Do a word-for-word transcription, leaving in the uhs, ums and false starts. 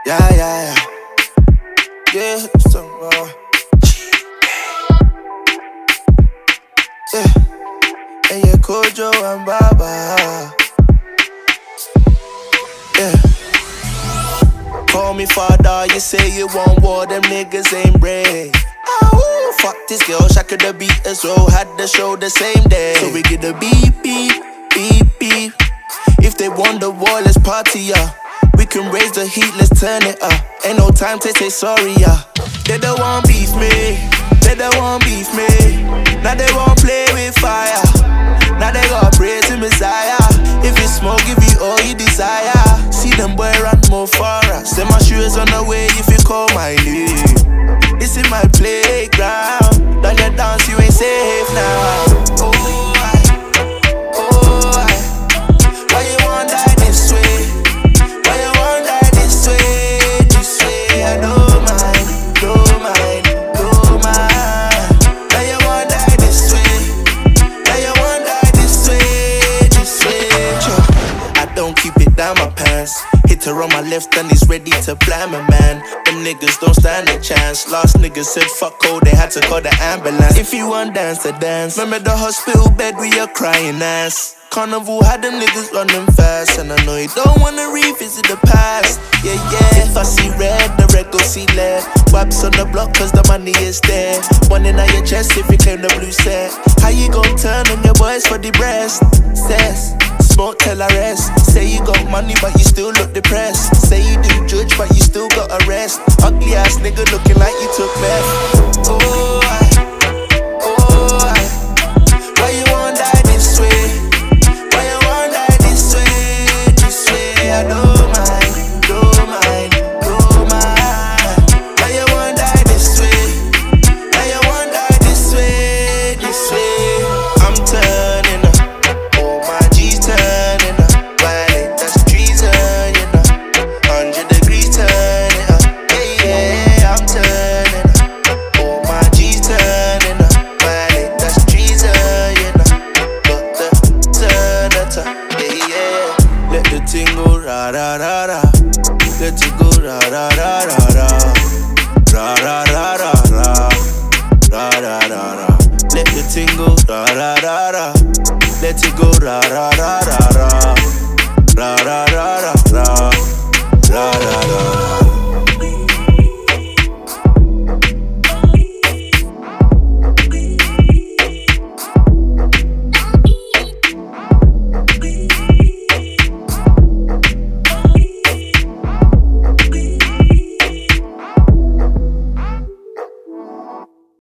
Yeah, yeah, yeah. Yeah, some more. Yeah. And yeah, Kojo and Baba. Yeah. Call me father, you say you want war, them niggas ain't brave. Oh, fuck this girl, Shaka the beat as well, had the show the same day. So we get the beep, beep, beep, beep. If they want the war, let's party, yeah. We can raise the heat, let's turn it up. Ain't no time to say sorry, yeah. They don't want beef me, they don't want beef me. Now they won't play with fire. Now they got praise to Messiah. If you smoke, give you all you desire. See them boy run more far. Send my shoes on the way if you call my name. This is my playground. Don't get dance, you ain't safe now. Oh, I, oh, I. Why you want that this way? Why you want that this way? This way, I don't mind, don't mind, don't mind. Why you want that this way? Why you want that this way, this way? I don't keep it down my pants. Hit her on my left and he's ready to blind my man. Them niggas don't stand a chance. Last nigga said fuck oh, they had to call the ambulance. If you want dance to dance, remember the hospital bed with your crying ass. Carnival had them niggas running fast, and I know you don't wanna revisit the past. Yeah, yeah. If I see red, the red go see lead. Wipes on the block cause the money is there. One in on your chest if you claim the blue set. How you gon' turn on your boys for the breast? Says smoke till I rest. Say you got money but you still look depressed. Say you do judge but you still got arrest. Ugly ass nigga looking like you took meth. Oh, I, oh, I. Why you want that this way? Why you want that this way? This way, I don't mind, don't mind, don't mind. Why you want that this way? Why you want that this way? This way, I'm turning up. Oh, my G's turning up. Violate, that's treason, you know. Hundred degrees turning up. Yeah, yeah, I'm turning up. Oh, my G's turning up. Violate, that's treason, you know. Got the turn it up. Yeah, yeah. Let the thing go ra ra ra ra. Let it go ra ra ra ra ra. Ra ra ra ra ra. Ra ra ra ra. Let the thing go ra ra ra ra. Let it go ra ra ra ra ra. Ra ra ra ra ra. Ra ra ra ra.